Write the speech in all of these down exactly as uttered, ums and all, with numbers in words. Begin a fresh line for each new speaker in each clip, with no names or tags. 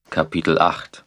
Kapitel acht.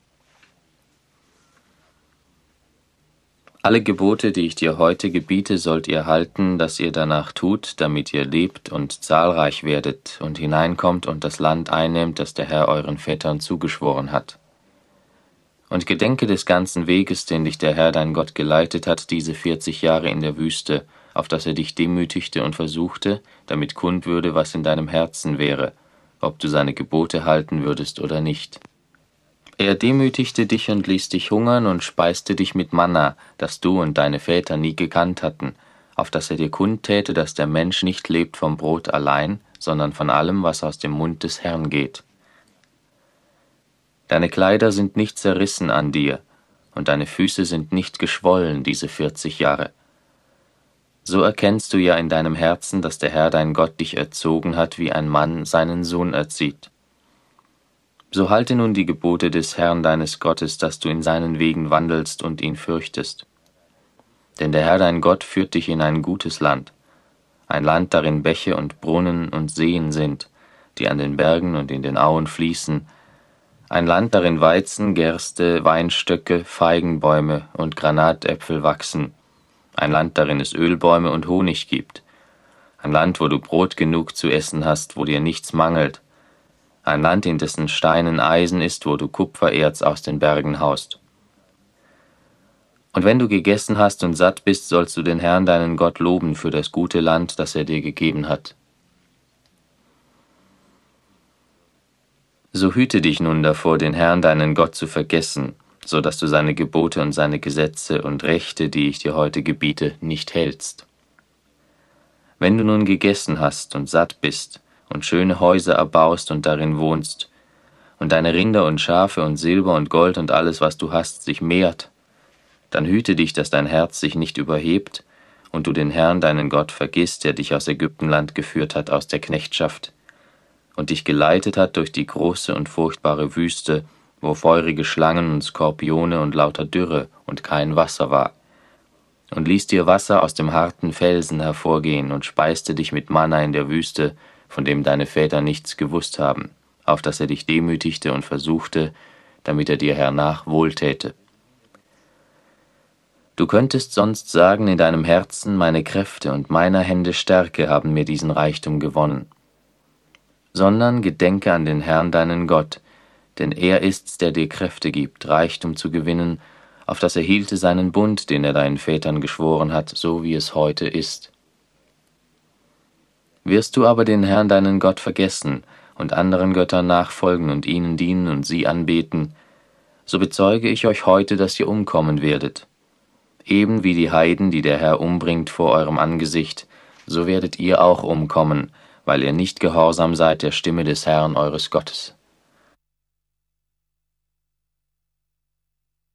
Alle Gebote, die ich dir heute gebiete, sollt ihr halten, dass ihr danach tut, damit ihr lebt und zahlreich werdet und hineinkommt und das Land einnehmt, das der Herr euren Vätern zugeschworen hat. Und gedenke des ganzen Weges, den dich der Herr dein Gott geleitet hat, diese vierzig Jahre in der Wüste, auf dass er dich demütigte und versuchte, damit kund würde, was in deinem Herzen wäre, ob du seine Gebote halten würdest oder nicht. Er demütigte dich und ließ dich hungern und speiste dich mit Manna, das du und deine Väter nie gekannt hatten, auf dass er dir kundtäte, dass der Mensch nicht lebt vom Brot allein, sondern von allem, was aus dem Mund des Herrn geht. Deine Kleider sind nicht zerrissen an dir, und deine Füße sind nicht geschwollen diese vierzig Jahre. So erkennst du ja in deinem Herzen, dass der Herr dein Gott dich erzogen hat, wie ein Mann seinen Sohn erzieht. So halte nun die Gebote des Herrn deines Gottes, dass du in seinen Wegen wandelst und ihn fürchtest. Denn der Herr dein Gott führt dich in ein gutes Land, ein Land, darin Bäche und Brunnen und Seen sind, die an den Bergen und in den Auen fließen, ein Land, darin Weizen, Gerste, Weinstöcke, Feigenbäume und Granatäpfel wachsen, ein Land, darin es Ölbäume und Honig gibt, ein Land, wo du Brot genug zu essen hast, wo dir nichts mangelt, ein Land, in dessen Steinen Eisen ist, wo du Kupfererz aus den Bergen haust. Und wenn du gegessen hast und satt bist, sollst du den Herrn deinen Gott loben für das gute Land, das er dir gegeben hat. So hüte dich nun davor, den Herrn deinen Gott zu vergessen, so dass du seine Gebote und seine Gesetze und Rechte, die ich dir heute gebiete, nicht hältst. Wenn du nun gegessen hast und satt bist, und schöne Häuser erbaust und darin wohnst, und deine Rinder und Schafe und Silber und Gold und alles, was du hast, sich mehrt, dann hüte dich, dass dein Herz sich nicht überhebt und du den Herrn, deinen Gott, vergisst, der dich aus Ägyptenland geführt hat, aus der Knechtschaft, und dich geleitet hat durch die große und furchtbare Wüste, wo feurige Schlangen und Skorpione und lauter Dürre und kein Wasser war, und ließ dir Wasser aus dem harten Felsen hervorgehen und speiste dich mit Manna in der Wüste, von dem deine Väter nichts gewusst haben, auf dass er dich demütigte und versuchte, damit er dir hernach wohltäte. Du könntest sonst sagen in deinem Herzen, meine Kräfte und meiner Hände Stärke haben mir diesen Reichtum gewonnen. Sondern gedenke an den Herrn deinen Gott, denn er ist's, der dir Kräfte gibt, Reichtum zu gewinnen, auf dass er hielte seinen Bund, den er deinen Vätern geschworen hat, so wie es heute ist. Wirst du aber den Herrn deinen Gott vergessen und anderen Göttern nachfolgen und ihnen dienen und sie anbeten, so bezeuge ich euch heute, dass ihr umkommen werdet. Eben wie die Heiden, die der Herr umbringt vor eurem Angesicht, so werdet ihr auch umkommen, weil ihr nicht gehorsam seid der Stimme des Herrn eures Gottes.